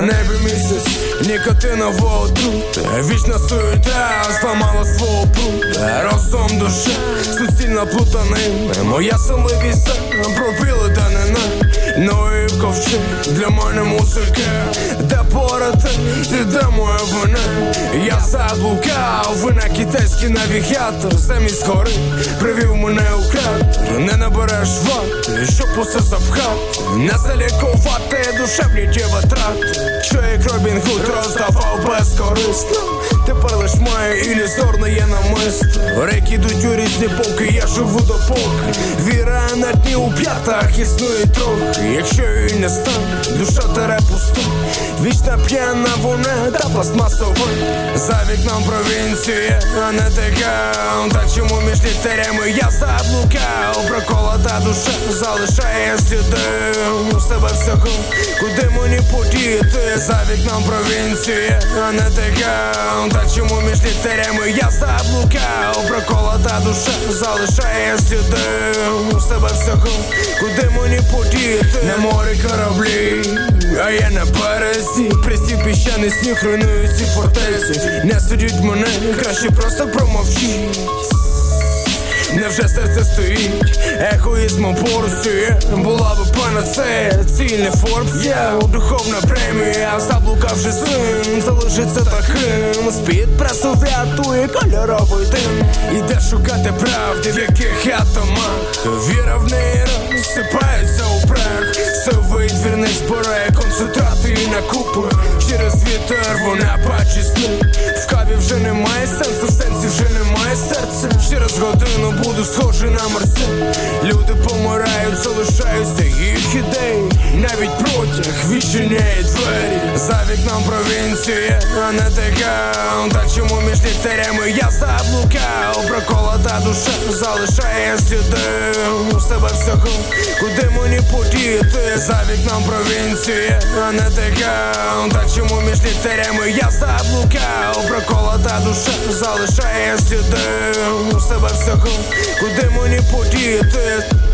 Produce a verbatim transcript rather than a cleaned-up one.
небі місяць, нікотинова отрута, вічна суєта зламала свого прута. Разом душа, суцільна плутанина, моя самотність пропіла данина. Ну і ковчег для мене музика, де поряд ти, де моя вина. Я заблукав, вина китайський навігатор, замість гори привів мене у кратер. Не набереш вати, щоб усе запхати, не залікувати душевні ті витрати, що як Робін Гуд роздавав безкорисно. Тепер лиш моє ілюзорне є намисто. Реки йдуть у різні боки, я живу допоки віра на дні у п'ятах існує трохи. Якщо її не стане, душа тере пуста, вічна п'яна вона та пластмасова. За вікном провінція, а не така. Та чому між літерями я заблукав? Проколота душа залишає сліди у себе всього, куди мені подіти. За вікном провінція, а не така. Та чому між літерями я заблукав? Проколота душа залишає сліди у себе всього, куди мені подіти. На морі кораблі, а я на березі. Пристів піщаний сніг руйнує ці фортеці. Не судіть мене, краще просто промовчіть. Невже серце стоїть егоїзмом порусює? Була би панацея, цільний Форбс, я духовна премія. Заблукавши син, залишиться таким. З-під пресу врятує кольоровий дим. Іде шукати правди, в яких атомах віра в неї розсипається у прах. Сивий двірник збирає концентрати і накупи. Через вітер вона бачить сни. В каві вже немає сенсу, в сенсі вже немає серця. Через годину буду схожий на Марсель. Люди помирають, залишаються їх ідеї. Навіть протяг відчиняє двері. За вікном провінція, а не така. Та чому між літерями я заблукав? Проколота душа залишає сліди у себе всього, куди мені подіти. За вікном провінція, а не така. Та чому між літерями я заблукав? Проколота душа залишає сліди у себе всього, куди мені подіти.